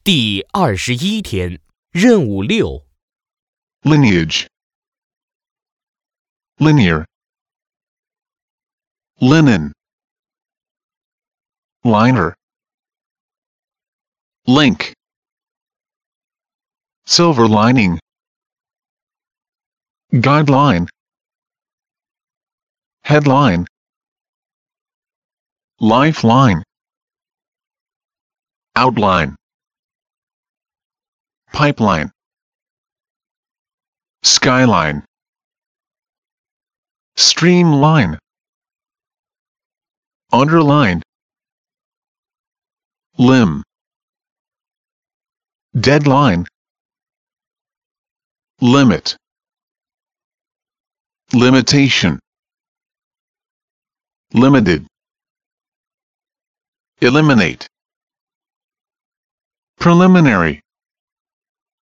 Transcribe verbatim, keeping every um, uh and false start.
第二十一天，任务六。 Lineage. Linear. Linen. Liner. Link. Silver lining. Guideline. Headline. Lifeline. Outline. Pipeline. Skyline. Streamline. Underline. Limb. Deadline. Limit. Limitation. Limited. Eliminate. Preliminary.